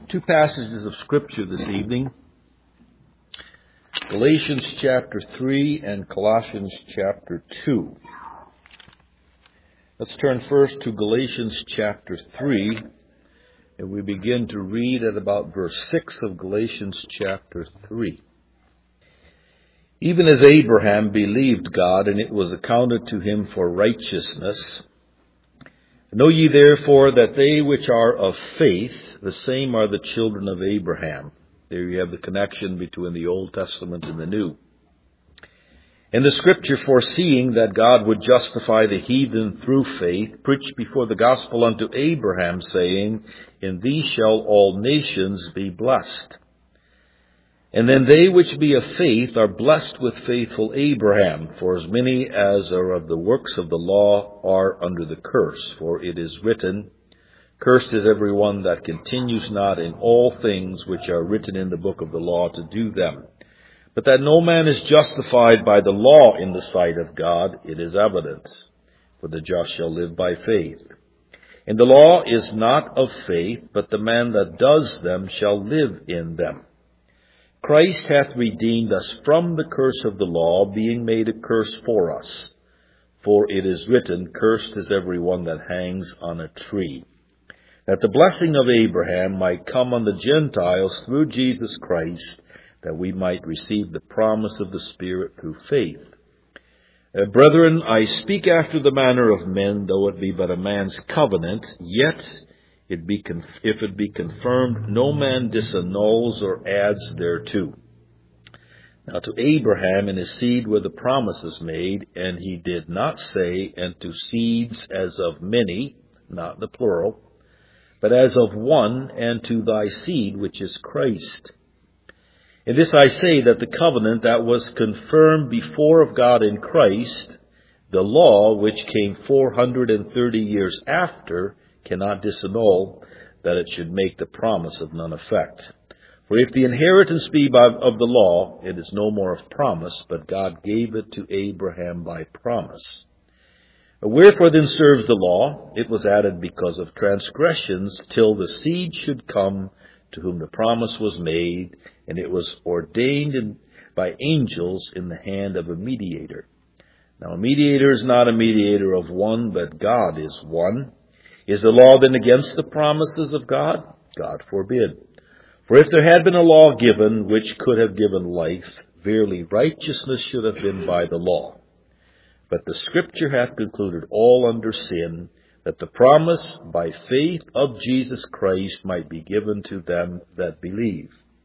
Two passages of Scripture this evening, Galatians chapter 3 and Colossians chapter 2. Let's turn first to Galatians chapter 3, and we begin to read at about verse 6 of Galatians chapter 3. Even as Abraham believed God, and it was accounted to him for righteousness. Know ye therefore that they which are of faith, the same are the children of Abraham. There you have the connection between the Old Testament and the New. And the Scripture, foreseeing that God would justify the heathen through faith, preached before the gospel unto Abraham, saying, In thee shall all nations be blessed. And then they which be of faith are blessed with faithful Abraham, for as many as are of the works of the law are under the curse. For it is written, Cursed is every one that continues not in all things which are written in the book of the law to do them. But that no man is justified by the law in the sight of God, it is evident. For the just shall live by faith. And the law is not of faith, but the man that does them shall live in them. Christ hath redeemed us from the curse of the law, being made a curse for us. For it is written, Cursed is every one that hangs on a tree. That the blessing of Abraham might come on the Gentiles through Jesus Christ, that we might receive the promise of the Spirit through faith. Brethren, I speak after the manner of men, though it be but a man's covenant, yet if it be confirmed, no man disannuls or adds thereto. Now to Abraham and his seed were the promises made, and he did not say, and to seeds as of many, not the plural, but as of one, and to thy seed, which is Christ. And this I say, that the covenant that was confirmed before of God in Christ, the law which came 430 years after, cannot disannul, that it should make the promise of none effect. For if the inheritance be of the law, it is no more of promise, but God gave it to Abraham by promise. Wherefore then serves the law? It was added because of transgressions, till the seed should come to whom the promise was made, and it was ordained by angels in the hand of a mediator. Now a mediator is not a mediator of one, but God is one. Is the law then against the promises of God? God forbid. For if there had been a law given which could have given life, verily righteousness should have been by the law. But the Scripture hath concluded all under sin, that the promise by faith of Jesus Christ might be given to them that believe.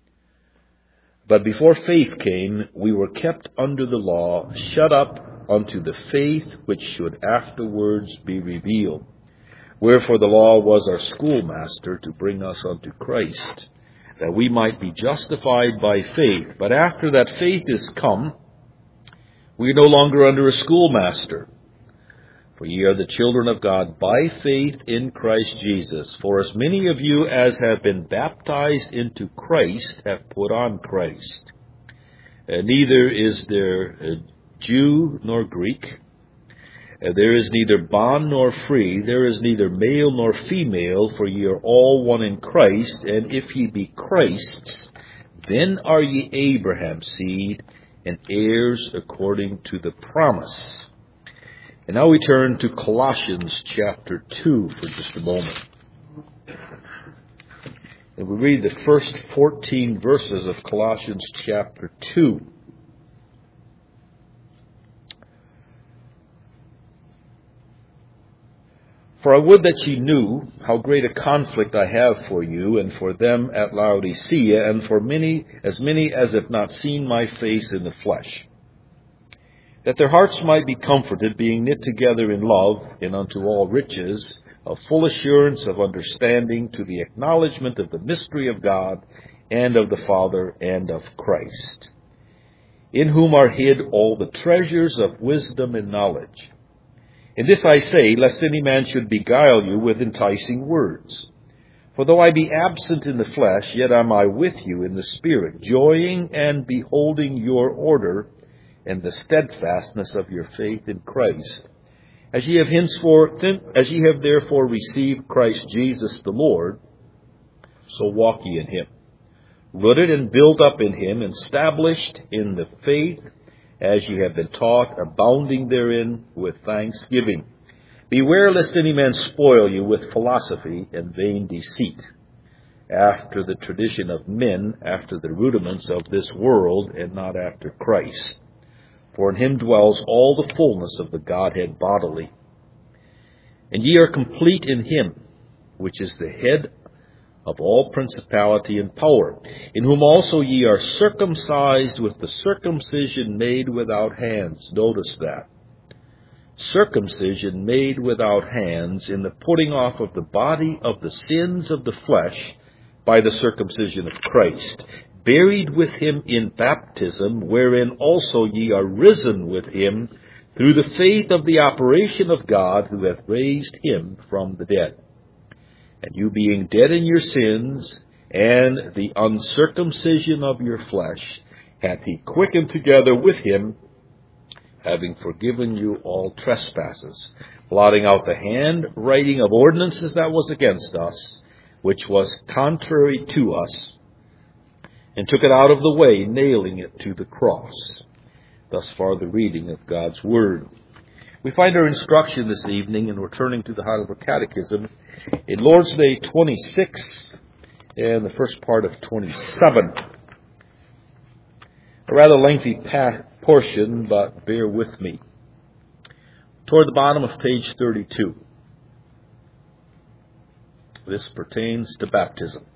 But before faith came, we were kept under the law, shut up unto the faith which should afterwards be revealed. Wherefore the law was our schoolmaster to bring us unto Christ, that we might be justified by faith. But after that faith is come, we are no longer under a schoolmaster. For ye are the children of God by faith in Christ Jesus. For as many of you as have been baptized into Christ have put on Christ. Neither is there Jew nor Greek. There is neither bond nor free. There is neither male nor female. For ye are all one in Christ. And if ye be Christ's, then are ye Abraham's seed, and heirs according to the promise. And now we turn to Colossians chapter 2 for just a moment. And we read the first 14 verses of Colossians chapter 2. For I would that ye knew how great a conflict I have for you, and for them at Laodicea, and for as many as have not seen my face in the flesh, that their hearts might be comforted, being knit together in love, and unto all riches of full assurance of understanding, to the acknowledgement of the mystery of God, and of the Father, and of Christ, in whom are hid all the treasures of wisdom and knowledge. And this I say, lest any man should beguile you with enticing words. For though I be absent in the flesh, yet am I with you in the Spirit, joying and beholding your order and the steadfastness of your faith in Christ. As ye have therefore received Christ Jesus the Lord, So walk ye in him, rooted and built up in him, and established in the faith as ye have been taught, abounding therein with thanksgiving. Beware lest any man spoil you with philosophy and vain deceit, after the tradition of men, after the rudiments of this world, and not after Christ. For in him dwells all the fullness of the Godhead bodily. And ye are complete in him, which is the head of all principality and power, in whom also ye are circumcised with the circumcision made without hands. Notice that. Circumcision made without hands, in the putting off of the body of the sins of the flesh by the circumcision of Christ, buried with him in baptism, wherein also ye are risen with him through the faith of the operation of God, who hath raised him from the dead. And you being dead in your sins, and the uncircumcision of your flesh, hath he quickened together with him, having forgiven you all trespasses, blotting out the handwriting of ordinances that was against us, which was contrary to us, and took it out of the way, nailing it to the cross. Thus far the reading of God's Word. We find our instruction this evening in returning to the Heidelberg Catechism in Lord's Day 26 and the first part of 27. A rather lengthy portion, but bear with me. Toward the bottom of page 32. This pertains to baptism.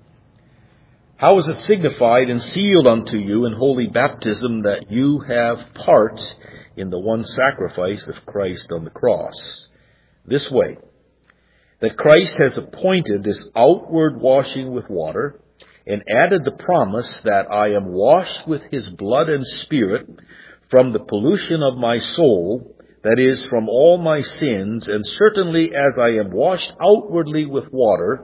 How is it signified and sealed unto you in holy baptism that you have part in the one sacrifice of Christ on the cross? This way, that Christ has appointed this outward washing with water, and added the promise that I am washed with his blood and spirit from the pollution of my soul, that is, from all my sins, and certainly as I am washed outwardly with water,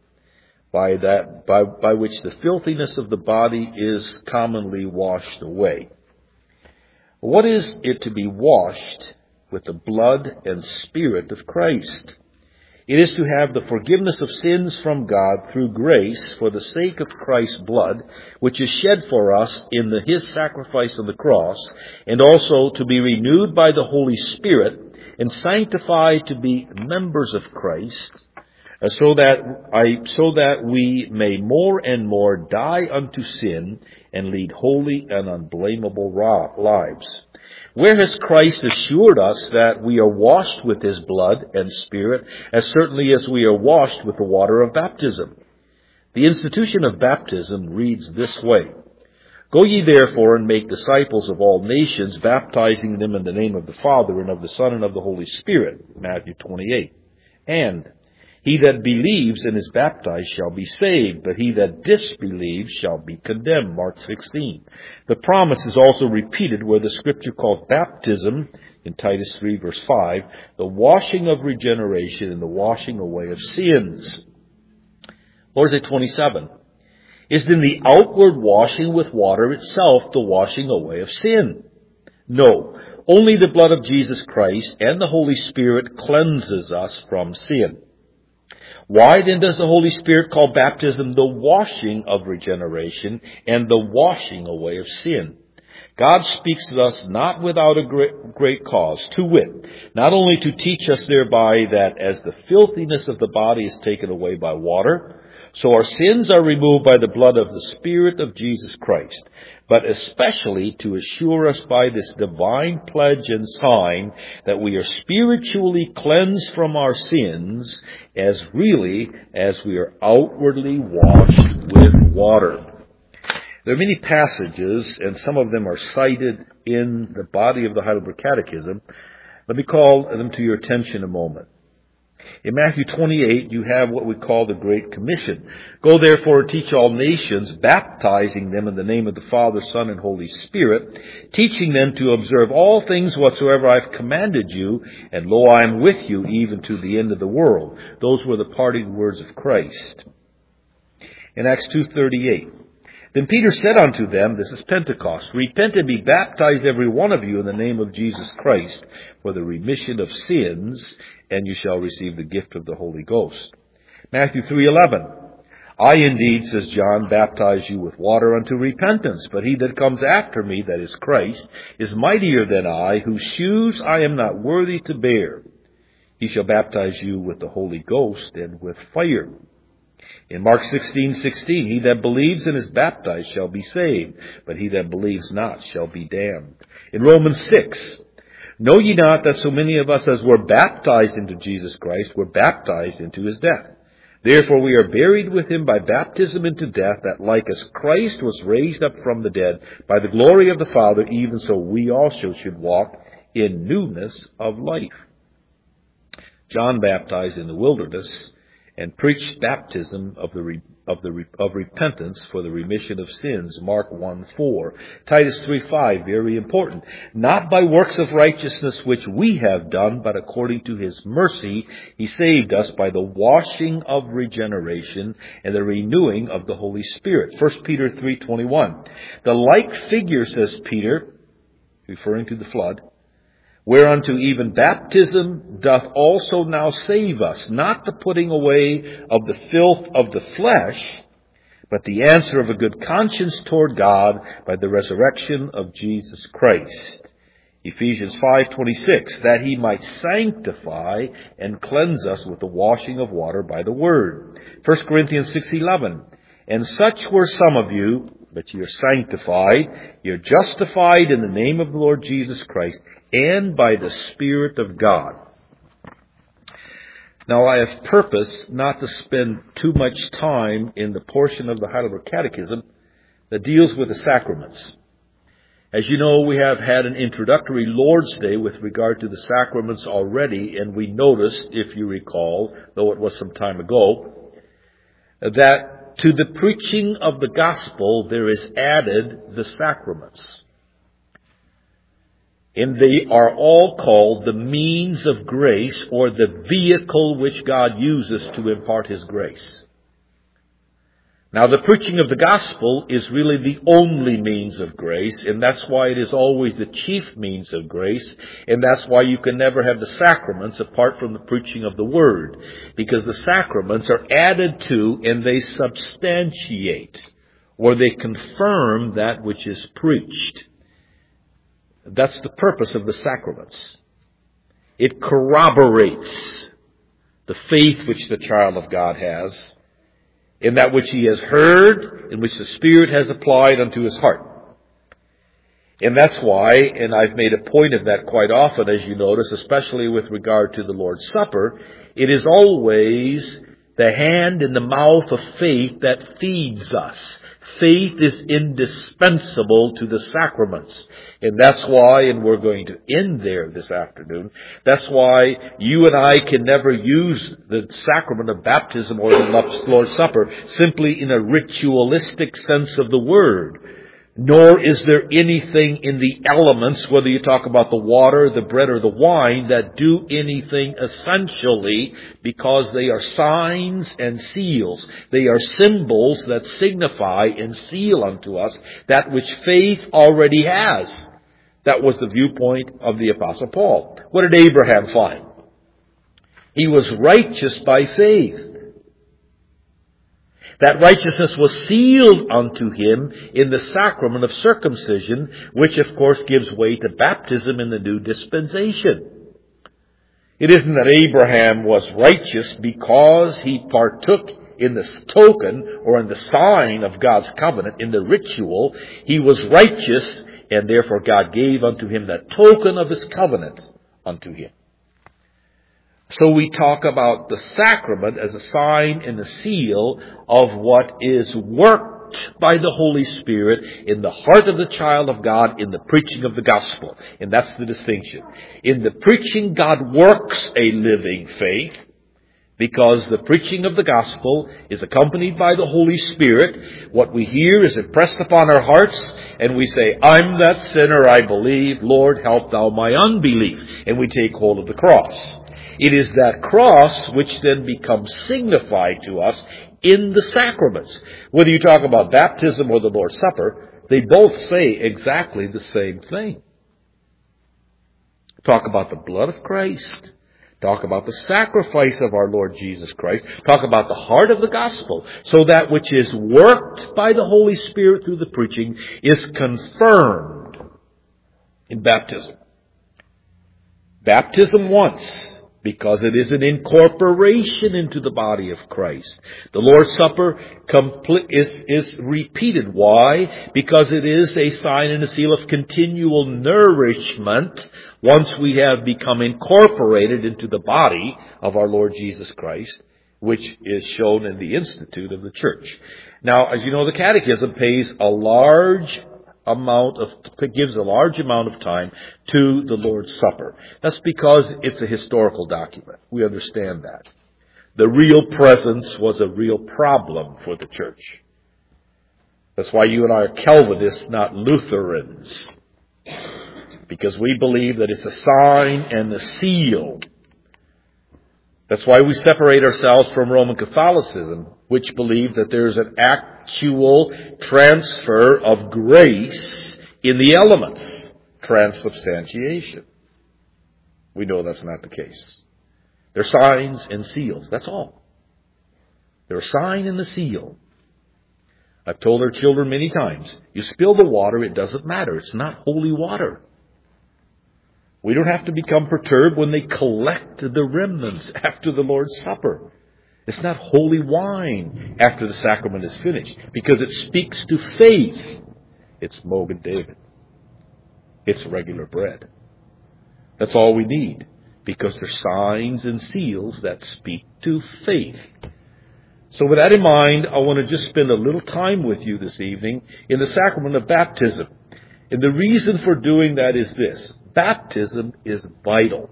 by which the filthiness of the body is commonly washed away. What is it to be washed with the blood and spirit of Christ? It is to have the forgiveness of sins from God through grace for the sake of Christ's blood, which is shed for us in his sacrifice on the cross, and also to be renewed by the Holy Spirit and sanctified to be members of Christ, so that we may more and more die unto sin and lead holy and unblameable lives. Where has Christ assured us that we are washed with his blood and spirit, as certainly as we are washed with the water of baptism? The institution of baptism reads this way: Go ye therefore and make disciples of all nations, baptizing them in the name of the Father and of the Son and of the Holy Spirit. Matthew 28. And he that believes and is baptized shall be saved, but he that disbelieves shall be condemned. Mark 16. The promise is also repeated where the scripture calls baptism, in Titus 3 verse 5, the washing of regeneration and the washing away of sins. Lord's Day 27. Is then the outward washing with water itself the washing away of sin? No. Only the blood of Jesus Christ and the Holy Spirit cleanses us from sin. Why then does the Holy Spirit call baptism the washing of regeneration and the washing away of sin? God speaks to us not without a great cause, to wit, not only to teach us thereby that as the filthiness of the body is taken away by water, so our sins are removed by the blood of the Spirit of Jesus Christ, but especially to assure us by this divine pledge and sign that we are spiritually cleansed from our sins as really as we are outwardly washed with water. There are many passages, and some of them are cited in the body of the Heidelberg Catechism. Let me call them to your attention a moment. In Matthew 28, you have what we call the Great Commission. Go therefore and teach all nations, baptizing them in the name of the Father, Son, and Holy Spirit, teaching them to observe all things whatsoever I have commanded you, and lo, I am with you even to the end of the world. Those were the parting words of Christ. In Acts 2:38, then Peter said unto them, this is Pentecost, repent and be baptized every one of you in the name of Jesus Christ for the remission of sins, and you shall receive the gift of the Holy Ghost. Matthew 3:11, I indeed, says John, baptize you with water unto repentance, but he that comes after me, that is Christ, is mightier than I, whose shoes I am not worthy to bear. He shall baptize you with the Holy Ghost and with fire. In Mark 16:16, he that believes and is baptized shall be saved, but he that believes not shall be damned. In Romans 6, know ye not that so many of us as were baptized into Jesus Christ were baptized into his death? Therefore we are buried with him by baptism into death, that like as Christ was raised up from the dead by the glory of the Father, even so we also should walk in newness of life. John baptized in the wilderness and preached baptism of repentance for the remission of sins. Mark 1:4. Titus 3:5, very important. Not by works of righteousness which we have done, but according to his mercy, he saved us by the washing of regeneration and the renewing of the Holy Spirit. 1 Peter 3:21. The like figure, says Peter, referring to the flood, whereunto even baptism doth also now save us, not the putting away of the filth of the flesh, but the answer of a good conscience toward God by the resurrection of Jesus Christ. Ephesians 5:26, that he might sanctify and cleanse us with the washing of water by the word. 1 Corinthians 6:11, and such were some of you, but ye are sanctified, ye are justified in the name of the Lord Jesus Christ, and by the Spirit of God. Now, I have purposed not to spend too much time in the portion of the Heidelberg Catechism that deals with the sacraments. As you know, we have had an introductory Lord's Day with regard to the sacraments already, and we noticed, if you recall, though it was some time ago, that to the preaching of the gospel there is added the sacraments. And they are all called the means of grace, or the vehicle which God uses to impart his grace. Now, the preaching of the gospel is really the only means of grace, and that's why it is always the chief means of grace, and that's why you can never have the sacraments apart from the preaching of the word, because the sacraments are added to and they substantiate, or they confirm that which is preached. That's the purpose of the sacraments. It corroborates the faith which the child of God has in that which he has heard, in which the Spirit has applied unto his heart. And that's why, and I've made a point of that quite often, as you notice, especially with regard to the Lord's Supper, it is always the hand in the mouth of faith that feeds us. Faith is indispensable to the sacraments. And that's why, and we're going to end there this afternoon, that's why you and I can never use the sacrament of baptism or the Lord's Supper simply in a ritualistic sense of the word. Nor is there anything in the elements, whether you talk about the water, the bread, or the wine, that do anything essentially, because they are signs and seals. They are symbols that signify and seal unto us that which faith already has. That was the viewpoint of the Apostle Paul. What did Abraham find? He was righteous by faith. That righteousness was sealed unto him in the sacrament of circumcision, which of course gives way to baptism in the new dispensation. It isn't that Abraham was righteous because he partook in the token or in the sign of God's covenant, in the ritual. He was righteous, and therefore God gave unto him that token of his covenant unto him. So we talk about the sacrament as a sign and a seal of what is worked by the Holy Spirit in the heart of the child of God in the preaching of the gospel. And that's the distinction. In the preaching, God works a living faith, because the preaching of the gospel is accompanied by the Holy Spirit. What we hear is impressed upon our hearts, and we say, I'm that sinner, I believe, Lord, help thou my unbelief. And we take hold of the cross. It is that cross which then becomes signified to us in the sacraments. Whether you talk about baptism or the Lord's Supper, they both say exactly the same thing. Talk about the blood of Christ. Talk about the sacrifice of our Lord Jesus Christ. Talk about the heart of the gospel. So that which is worked by the Holy Spirit through the preaching is confirmed in baptism. Baptism once, because it is an incorporation into the body of Christ. The Lord's Supper is repeated. Why? Because it is a sign and a seal of continual nourishment once we have become incorporated into the body of our Lord Jesus Christ, which is shown in the Institute of the Church. Now, as you know, the Catechism gives a large amount of time to the Lord's Supper. That's because it's a historical document. We understand that. The real presence was a real problem for the church. That's why you and I are Calvinists, not Lutherans. Because we believe that it's a sign and a seal. That's why we separate ourselves from Roman Catholicism, which believe that there's an actual transfer of grace in the elements. Transubstantiation. We know that's not the case. They're signs and seals. That's all. They're a sign and a seal. I've told our children many times, you spill the water, it doesn't matter. It's not holy water. We don't have to become perturbed when they collect the remnants after the Lord's Supper. It's not holy wine after the sacrament is finished, because it speaks to faith. It's Mogen David. It's regular bread. That's all we need, because they're signs and seals that speak to faith. So with that in mind, I want to just spend a little time with you this evening in the sacrament of baptism. And the reason for doing that is this. Baptism is vital.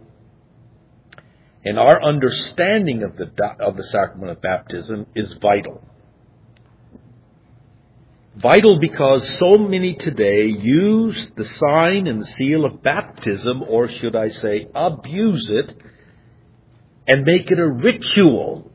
And our understanding of the sacrament of baptism is vital. Vital because so many today use the sign and the seal of baptism, or should I say abuse it, and make it a ritual.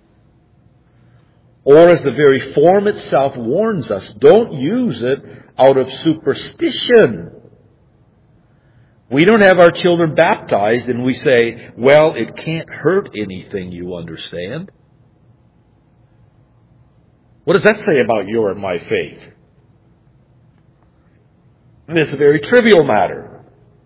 Or as the very form itself warns us, don't use it out of superstition. We don't have our children baptized and we say, well, it can't hurt anything, you understand. What does that say about your and my faith? And it's a very trivial matter.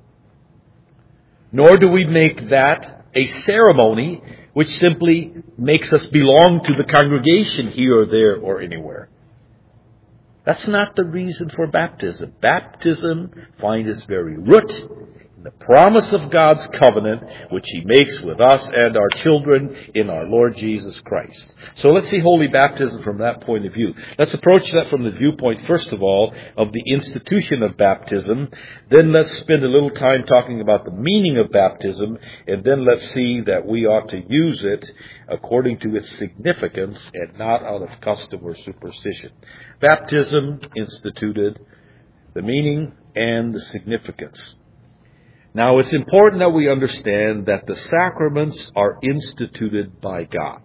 Nor do we make that a ceremony which simply makes us belong to the congregation here or there or anywhere. That's not the reason for baptism. Baptism finds its very root in the promise of God's covenant, which He makes with us and our children in our Lord Jesus Christ. So let's see holy baptism from that point of view. Let's approach that from the viewpoint, first of all, of the institution of baptism. Then let's spend a little time talking about the meaning of baptism, and then let's see that we ought to use it according to its significance and not out of custom or superstition. Baptism instituted, the meaning and the significance. Now, it's important that we understand that the sacraments are instituted by God,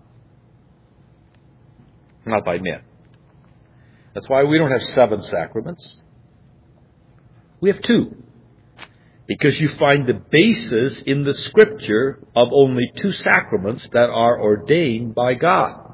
not by men. That's why we don't have 7 sacraments. We have 2. Because you find the basis in the Scripture of only 2 sacraments that are ordained by God.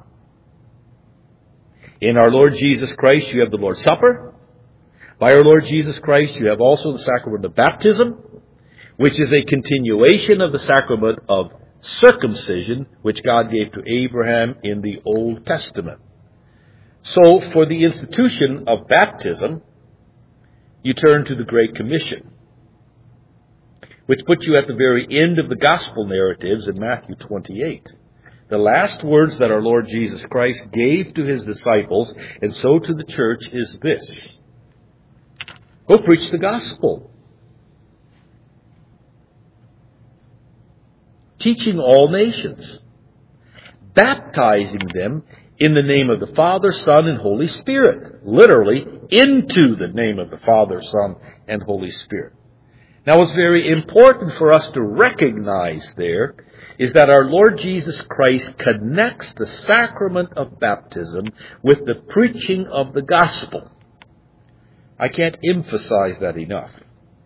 In our Lord Jesus Christ, you have the Lord's Supper. By our Lord Jesus Christ, you have also the sacrament of baptism, which is a continuation of the sacrament of circumcision, which God gave to Abraham in the Old Testament. So, for the institution of baptism, you turn to the Great Commission, which puts you at the very end of the gospel narratives in Matthew 28. The last words that our Lord Jesus Christ gave to His disciples, and so to the church, is this: go preach the gospel, teaching all nations, baptizing them in the name of the Father, Son, and Holy Spirit. Literally, into the name of the Father, Son, and Holy Spirit. Now, what's very important for us to recognize there is that our Lord Jesus Christ connects the sacrament of baptism with the preaching of the gospel. I can't emphasize that enough.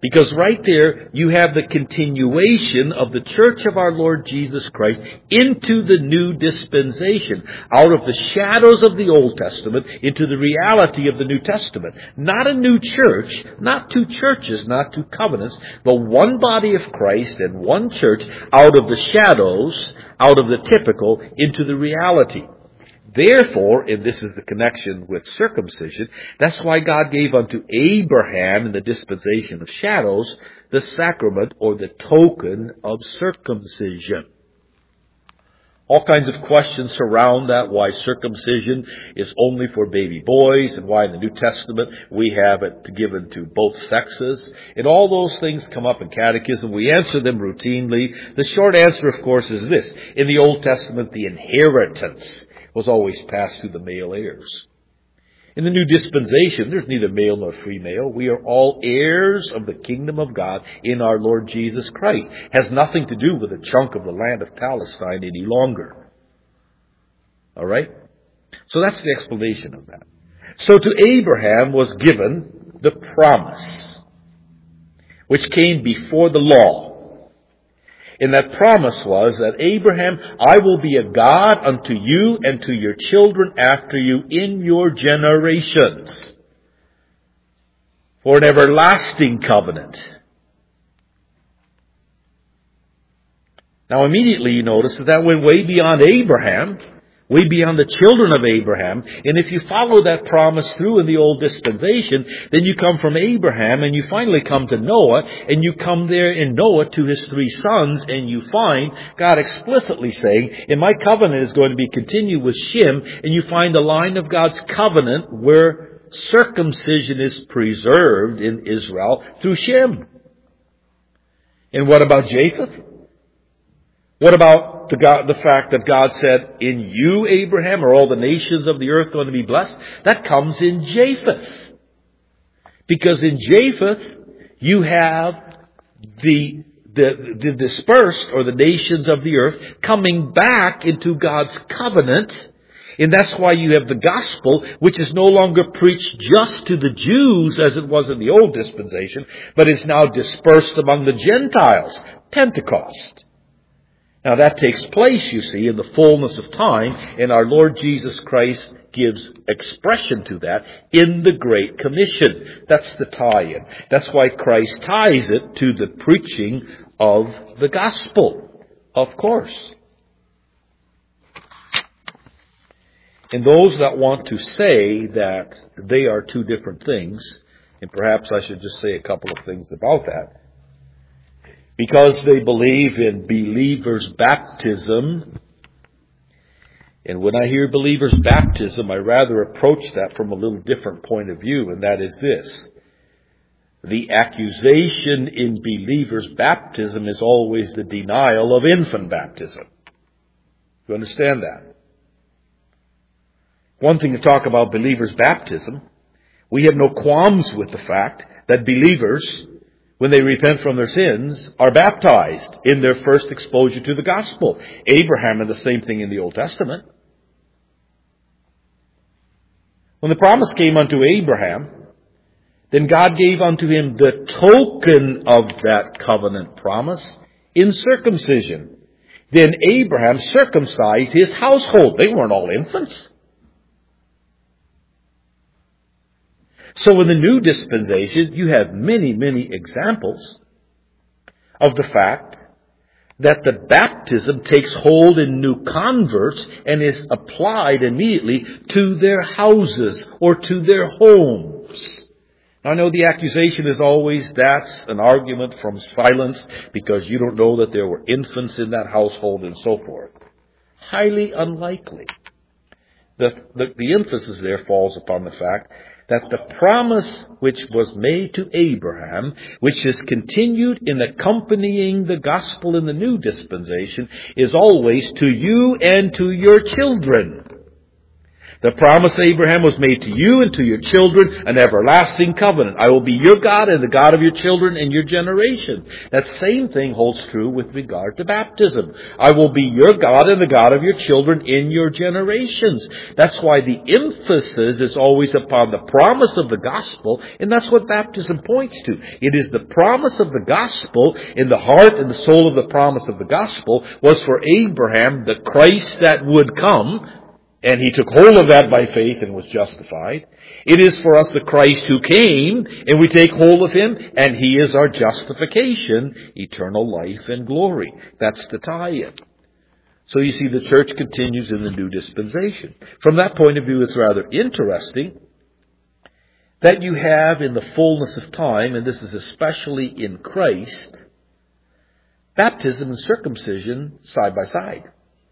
Because right there, you have the continuation of the church of our Lord Jesus Christ into the new dispensation. Out of the shadows of the Old Testament into the reality of the New Testament. Not a new church, not two churches, not two covenants, but one body of Christ and one church out of the shadows, out of the typical, into the reality. Therefore, and this is the connection with circumcision, that's why God gave unto Abraham in the dispensation of shadows the sacrament or the token of circumcision. All kinds of questions surround that, why circumcision is only for baby boys and why in the New Testament we have it given to both sexes. And all those things come up in catechism. We answer them routinely. The short answer, of course, is this. In the Old Testament, the inheritance was always passed through the male heirs. In the new dispensation, there's neither male nor female. We are all heirs of the kingdom of God in our Lord Jesus Christ. Has nothing to do with a chunk of the land of Palestine any longer. All right? So that's the explanation of that. So to Abraham was given the promise, which came before the law. And that promise was that Abraham, I will be a God unto you and to your children after you in your generations. For an everlasting covenant. Now immediately you notice that went way beyond Abraham, way beyond the children of Abraham. And if you follow that promise through in the old dispensation, then you come from Abraham and you finally come to Noah, and you come there in Noah to his 3 sons, and you find God explicitly saying, and my covenant is going to be continued with Shem, and you find the line of God's covenant where circumcision is preserved in Israel through Shem. And what about Japheth? What about the fact that God said, in you, Abraham, are all the nations of the earth going to be blessed? That comes in Japheth. Because in Japheth, you have the dispersed, or the nations of the earth, coming back into God's covenant. And that's why you have the gospel, which is no longer preached just to the Jews as it was in the old dispensation, but is now dispersed among the Gentiles. Pentecost. Now that takes place, you see, in the fullness of time, and our Lord Jesus Christ gives expression to that in the Great Commission. That's the tie-in. That's why Christ ties it to the preaching of the gospel, of course. And those that want to say that they are two different things, and perhaps I should just say a couple of things about that, because they believe in believers' baptism. And when I hear believers' baptism, I rather approach that from a little different point of view, and that is this. The accusation in believers' baptism is always the denial of infant baptism. You understand that? One thing to talk about believers' baptism, we have no qualms with the fact that believers, when they repent from their sins, are baptized in their first exposure to the gospel. Abraham had the same thing in the Old Testament. When the promise came unto Abraham, then God gave unto him the token of that covenant promise in circumcision. Then Abraham circumcised his household. They weren't all infants. So in the new dispensation, you have many, many examples of the fact that the baptism takes hold in new converts and is applied immediately to their houses or to their homes. Now, I know the accusation is always that's an argument from silence because you don't know that there were infants in that household and so forth. Highly unlikely. The emphasis there falls upon the fact that the promise which was made to Abraham, which is continued in accompanying the gospel in the new dispensation, is always to you and to your children. The promise to Abraham was made to you and to your children, an everlasting covenant. I will be your God and the God of your children and your generation. That same thing holds true with regard to baptism. I will be your God and the God of your children in your generations. That's why the emphasis is always upon the promise of the gospel, and that's what baptism points to. It is the promise of the gospel. In the heart and the soul of the promise of the gospel was for Abraham the Christ that would come, and he took hold of that by faith and was justified. It is for us the Christ who came, and we take hold of him, and he is our justification, eternal life and glory. That's the tie-in. So you see, the church continues in the new dispensation. From that point of view, it's rather interesting that you have in the fullness of time, and this is especially in Christ, baptism and circumcision side by side.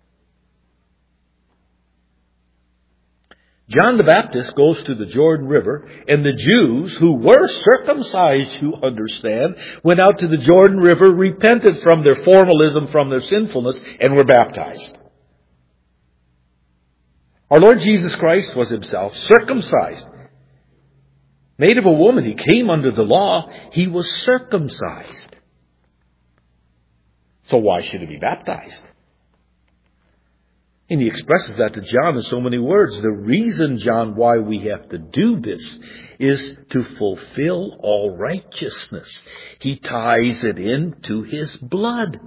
John the Baptist goes to the Jordan River, and the Jews who were circumcised, you understand, went out to the Jordan River, repented from their formalism, from their sinfulness, and were baptized. Our Lord Jesus Christ was himself circumcised. Made of a woman, he came under the law, he was circumcised. So why should he be baptized? And he expresses that to John in so many words. The reason, John, why we have to do this is to fulfill all righteousness. He ties it into his blood.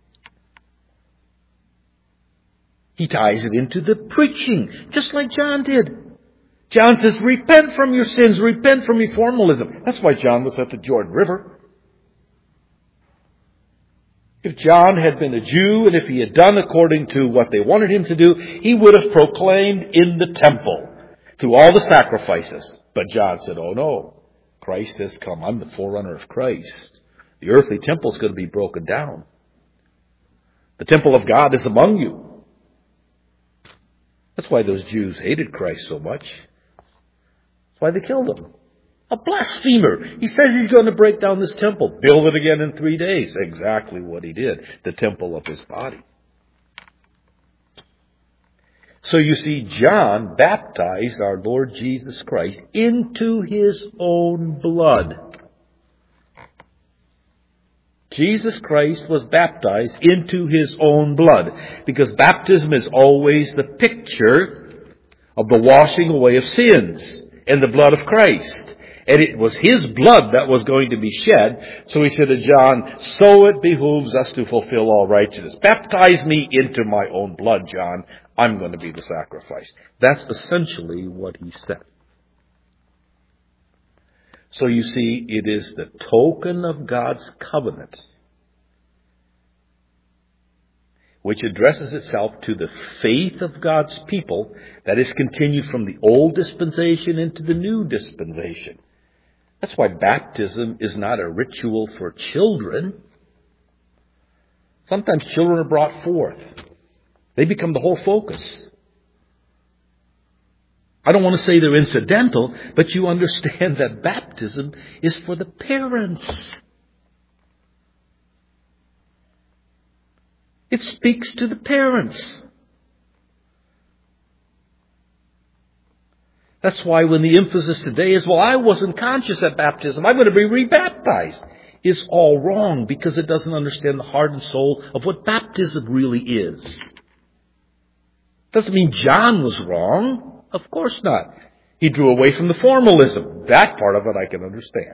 He ties it into the preaching, just like John did. John says, repent from your sins, repent from your formalism. That's why John was at the Jordan River. If John had been a Jew, and if he had done according to what they wanted him to do, he would have proclaimed in the temple through all the sacrifices. But John said, oh no, Christ has come. I'm the forerunner of Christ. The earthly temple is going to be broken down. The temple of God is among you. That's why those Jews hated Christ so much. That's why they killed him. A blasphemer. He says he's going to break down this temple, build it again in 3 days. Exactly what he did. The temple of his body. So you see, John baptized our Lord Jesus Christ into his own blood. Jesus Christ was baptized into his own blood, because baptism is always the picture of the washing away of sins and the blood of Christ. And it was his blood that was going to be shed. So he said to John, so it behooves us to fulfill all righteousness. Baptize me into my own blood, John. I'm going to be the sacrifice. That's essentially what he said. So you see, it is the token of God's covenant which addresses itself to the faith of God's people that is continued from the old dispensation into the new dispensation. That's why baptism is not a ritual for children. Sometimes children are brought forth. They become the whole focus. I don't want to say they're incidental, but you understand that baptism is for the parents. It speaks to the parents. That's why when the emphasis today is, well, I wasn't conscious at baptism, I'm going to be rebaptized, is all wrong, because it doesn't understand the heart and soul of what baptism really is. Doesn't mean John was wrong. Of course not. He drew away from the formalism. That part of it I can understand.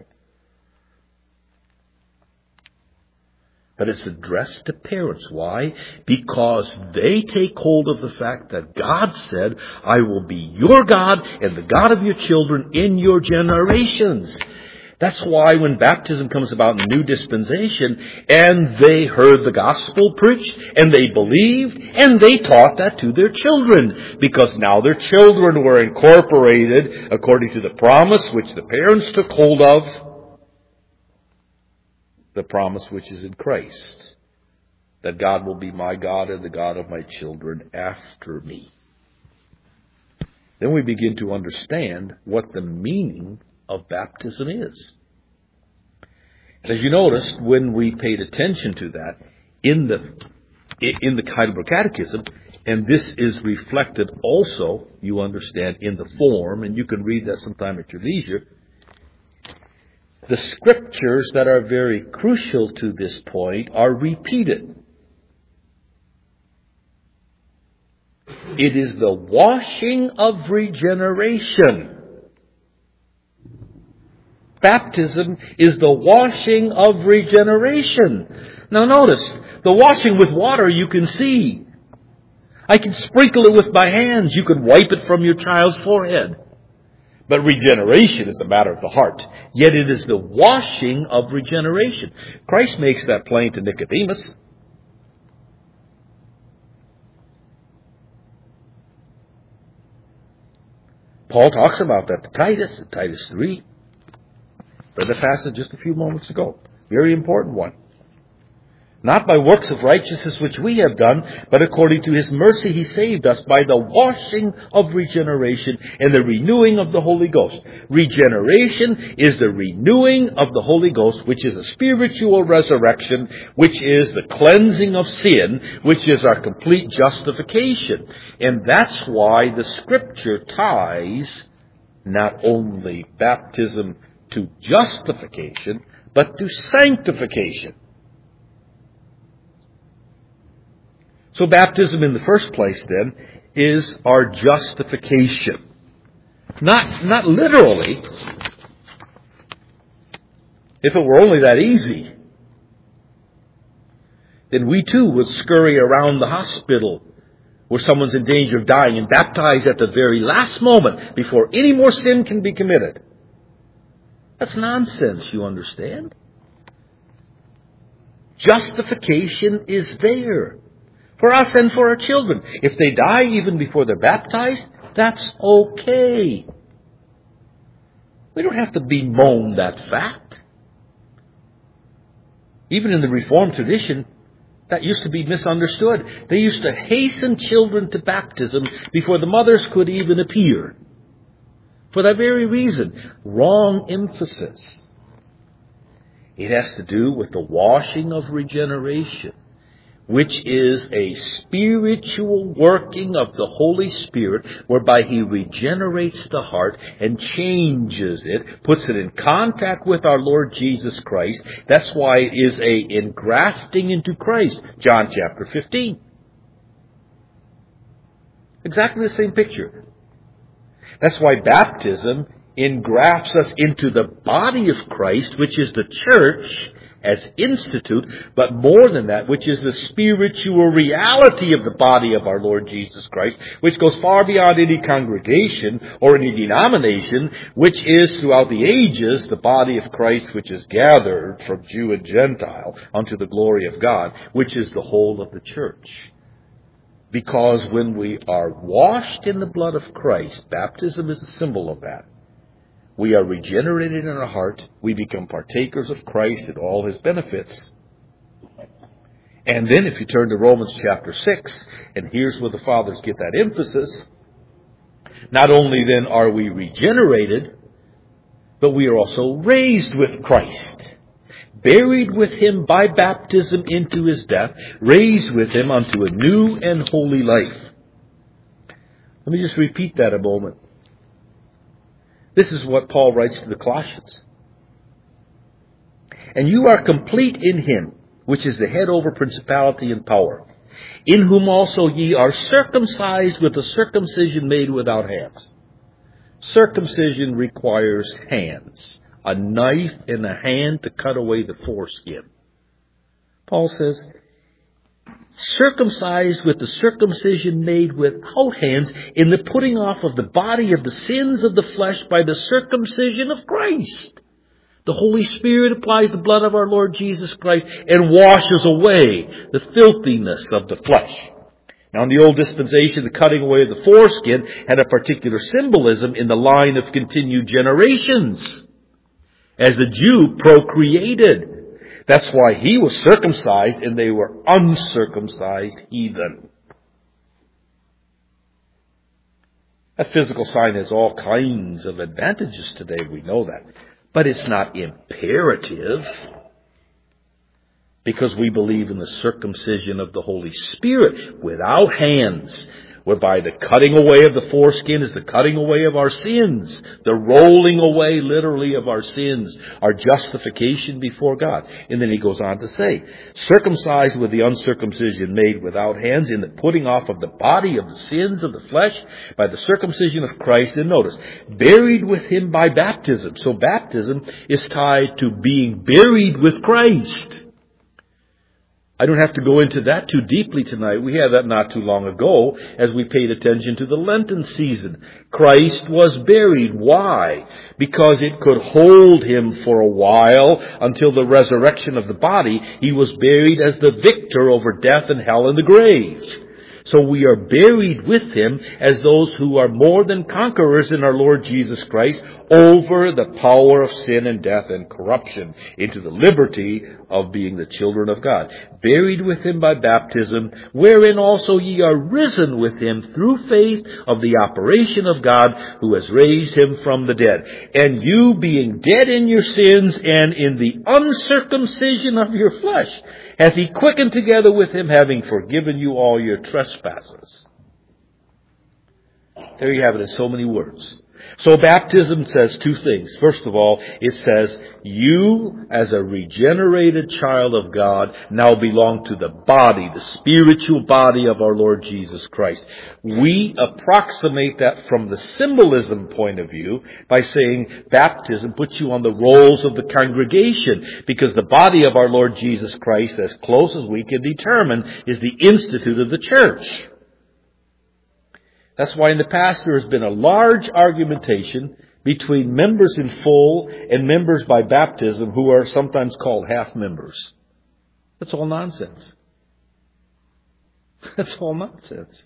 But it's addressed to parents. Why? Because they take hold of the fact that God said, I will be your God and the God of your children in your generations. That's why when baptism comes about in the new dispensation, and they heard the gospel preached, and they believed, and they taught that to their children, because now their children were incorporated according to the promise which the parents took hold of, the promise which is in Christ, that God will be my God and the God of my children after me. Then we begin to understand what the meaning of baptism is. As you noticed, when we paid attention to that in the Heidelberg Catechism, And this is reflected also, you understand, in the form, and you can read that sometime at your leisure. The scriptures that are very crucial to this point are repeated. It is the washing of regeneration. Baptism is the washing of regeneration. Now notice, the washing with water you can see. I can sprinkle it with my hands. You can wipe it from your child's forehead. But regeneration is a matter of the heart. Yet it is the washing of regeneration. Christ makes that plain to Nicodemus. Paul talks about that to Titus, in Titus 3. Read the passage just a few moments ago. Very important one. Not by works of righteousness which we have done, but according to His mercy He saved us by the washing of regeneration and the renewing of the Holy Ghost. Regeneration is the renewing of the Holy Ghost, which is a spiritual resurrection, which is the cleansing of sin, which is our complete justification. And that's why the Scripture ties not only baptism to justification, but to sanctification. So baptism in the first place, then, is our justification. Not literally. If it were only that easy, then we too would scurry around the hospital where someone's in danger of dying and baptize at the very last moment before any more sin can be committed. That's nonsense, you understand? Justification is there. For us and for our children. If they die even before they're baptized, that's okay. We don't have to bemoan that fact. Even in the Reformed tradition, that used to be misunderstood. They used to hasten children to baptism before the mothers could even appear. For that very reason, wrong emphasis. It has to do with the washing of regeneration, which is a spiritual working of the Holy Spirit whereby He regenerates the heart and changes it, puts it in contact with our Lord Jesus Christ. That's why it is a engrafting into Christ. John chapter 15. Exactly the same picture. That's why baptism engrafts us into the body of Christ, which is the church, as institute, but more than that, which is the spiritual reality of the body of our Lord Jesus Christ, which goes far beyond any congregation or any denomination, which is throughout the ages the body of Christ, which is gathered from Jew and Gentile unto the glory of God, which is the whole of the church. Because when we are washed in the blood of Christ, baptism is a symbol of that. We are regenerated in our heart. We become partakers of Christ and all His benefits. And then if you turn to Romans chapter 6, and here's where the fathers get that emphasis, not only then are we regenerated, but we are also raised with Christ. Buried with Him by baptism into His death, raised with Him unto a new and holy life. Let me just repeat that a moment. This is what Paul writes to the Colossians. And you are complete in Him, which is the head over principality and power, in whom also ye are circumcised with a circumcision made without hands. Circumcision requires hands, a knife and a hand to cut away the foreskin. Paul says, circumcised with the circumcision made without hands, in the putting off of the body of the sins of the flesh by the circumcision of Christ. The Holy Spirit applies the blood of our Lord Jesus Christ and washes away the filthiness of the flesh. Now in the old dispensation, the cutting away of the foreskin had a particular symbolism in the line of continued generations. As the Jew procreated, that's why he was circumcised and they were uncircumcised heathen. A physical sign has all kinds of advantages today, we know that. But it's not imperative. because we believe in the circumcision of the Holy Spirit without hands, whereby the cutting away of the foreskin is the cutting away of our sins, the rolling away literally of our sins, our justification before God. And then he goes on to say, circumcised with the uncircumcision made without hands, in the putting off of the body of the sins of the flesh by the circumcision of Christ. And notice, buried with him by baptism. So baptism is tied to being buried with Christ. I don't have to go into that too deeply tonight. We had that not too long ago as we paid attention to the Lenten season. Christ was buried. Why? Because it could hold him for a while until the resurrection of the body. He was buried as the victor over death and hell and the grave. So we are buried with him as those who are more than conquerors in our Lord Jesus Christ over the power of sin and death and corruption into the liberty of being the children of God. Buried with him by baptism, wherein also ye are risen with him through faith of the operation of God who has raised him from the dead. And you being dead in your sins and in the uncircumcision of your flesh, hath he quickened together with him, having forgiven you all your trespasses. There you have it in so many words. So baptism says two things. First of all, it says, you as a regenerated child of God now belong to the body, the spiritual body of our Lord Jesus Christ. We approximate that from the symbolism point of view by saying baptism puts you on the rolls of the congregation, because the body of our Lord Jesus Christ, as close as we can determine, is the institute of the church. That's why in the past there has been a large argumentation between members in full and members by baptism who are sometimes called half members. That's all nonsense. That's all nonsense.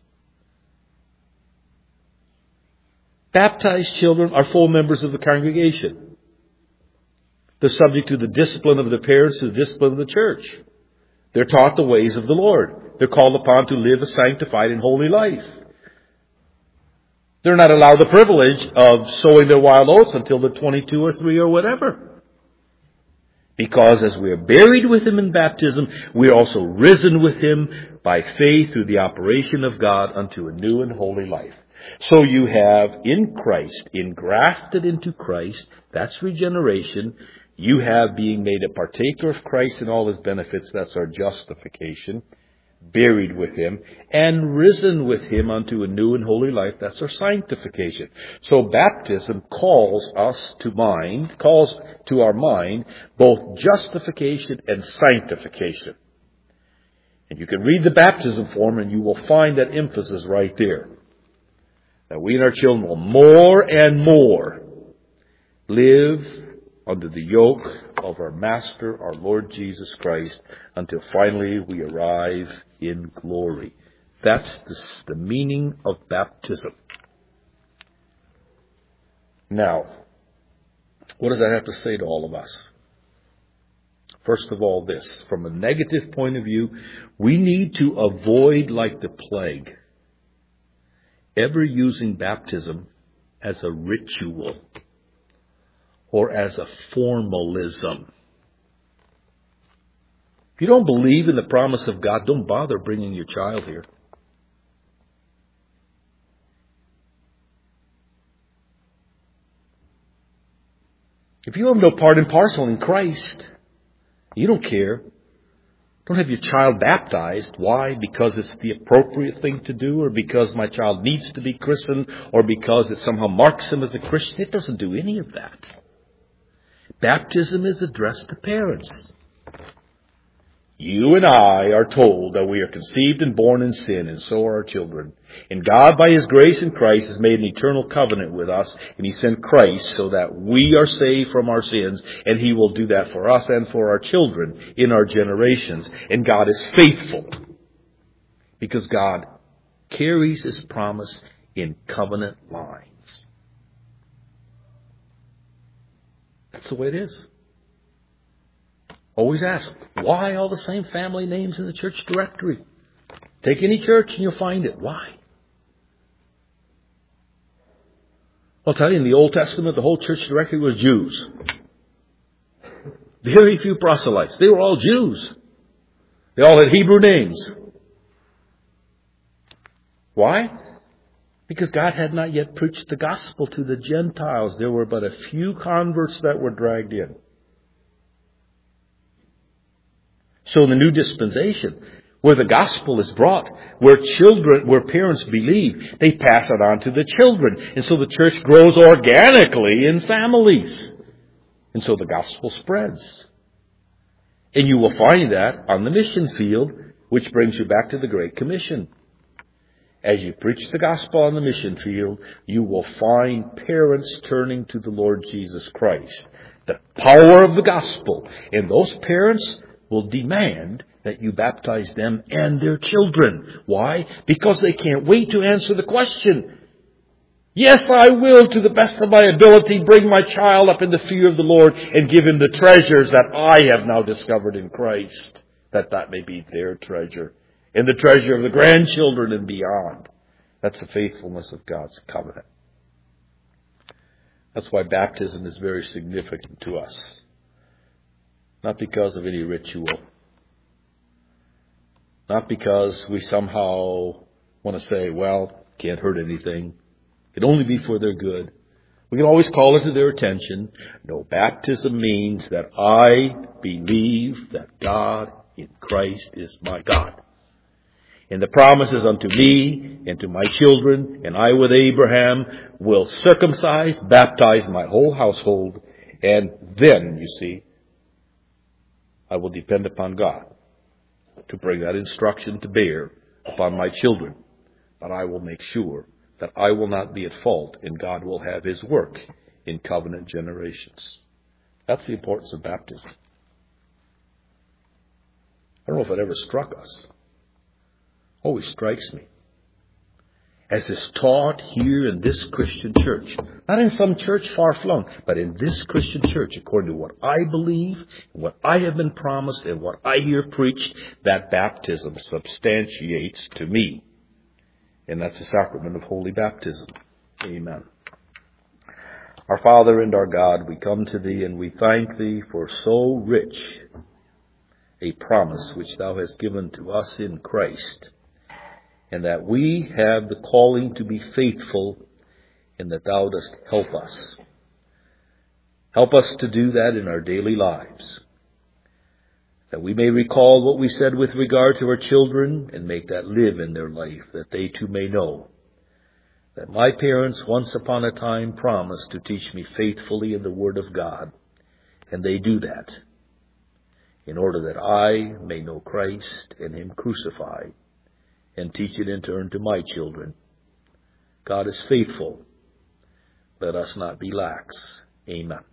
Baptized children are full members of the congregation. They're subject to the discipline of the parents, to the discipline of the church. They're taught the ways of the Lord. They're called upon to live a sanctified and holy life. They're not allowed the privilege of sowing their wild oats until they're 22 or 3 or whatever. Because as we are buried with him in baptism, we are also risen with him by faith through the operation of God unto a new and holy life. So you have in Christ, engrafted into Christ, that's regeneration. You have being made a partaker of Christ and all his benefits, that's our justification. Buried with him, and risen with him unto a new and holy life. That's our sanctification. So baptism calls to our mind both justification and sanctification. And you can read the baptism form and you will find that emphasis right there. That we and our children will more and more live under the yoke of our Master, our Lord Jesus Christ, until finally we arrive in glory. That's the meaning of baptism. Now, what does that have to say to all of us? First of all, this. From a negative point of view, we need to avoid, like the plague, ever using baptism as a ritual or as a formalism. If you don't believe in the promise of God, don't bother bringing your child here. If you have no part and parcel in Christ, you don't care. Don't have your child baptized. Why? Because it's the appropriate thing to do, or because my child needs to be christened, or because it somehow marks him as a Christian. It doesn't do any of that. Baptism is addressed to parents. You and I are told that we are conceived and born in sin, and so are our children. And God, by his grace in Christ, has made an eternal covenant with us, and he sent Christ so that we are saved from our sins, and he will do that for us and for our children in our generations. And God is faithful, because God carries his promise in covenant lines. That's the way it is. Always ask, why all the same family names in the church directory? Take any church and you'll find it. Why? I'll tell you, in the Old Testament, the whole church directory was Jews. Very few proselytes. They were all Jews. They all had Hebrew names. Why? Because God had not yet preached the gospel to the Gentiles. There were but a few converts that were dragged in. So in the new dispensation, where the gospel is brought, where parents believe, they pass it on to the children. And so the church grows organically in families. And so the gospel spreads. And you will find that on the mission field, which brings you back to the Great Commission. As you preach the gospel on the mission field, you will find parents turning to the Lord Jesus Christ. The power of the gospel. And those parents will demand that you baptize them and their children. Why? Because they can't wait to answer the question. Yes, I will, to the best of my ability, bring my child up in the fear of the Lord and give him the treasures that I have now discovered in Christ, that may be their treasure, and the treasure of the grandchildren and beyond. That's the faithfulness of God's covenant. That's why baptism is very significant to us. Not because of any ritual. Not because we somehow want to say, well, can't hurt anything. It can only be for their good. We can always call it to their attention. No, baptism means that I believe that God in Christ is my God. And the promise is unto me and to my children, and I with Abraham will circumcise, baptize my whole household, and then, you see, I will depend upon God to bring that instruction to bear upon my children. But I will make sure that I will not be at fault, and God will have His work in covenant generations. That's the importance of baptism. I don't know if it ever struck us. Always strikes me. As is taught here in this Christian church, not in some church far flung, but in this Christian church, according to what I believe, and what I have been promised, and what I hear preached, that baptism substantiates to me. And that's the sacrament of holy baptism. Amen. Our Father and our God, we come to Thee and we thank Thee for so rich a promise which Thou hast given to us in Christ, and that we have the calling to be faithful, and that Thou dost help us. Help us to do that in our daily lives, that we may recall what we said with regard to our children and make that live in their life, that they too may know that my parents once upon a time promised to teach me faithfully in the Word of God, and they do that in order that I may know Christ and Him crucified and teach it in turn to my children. God is faithful. Let us not be lax. Amen.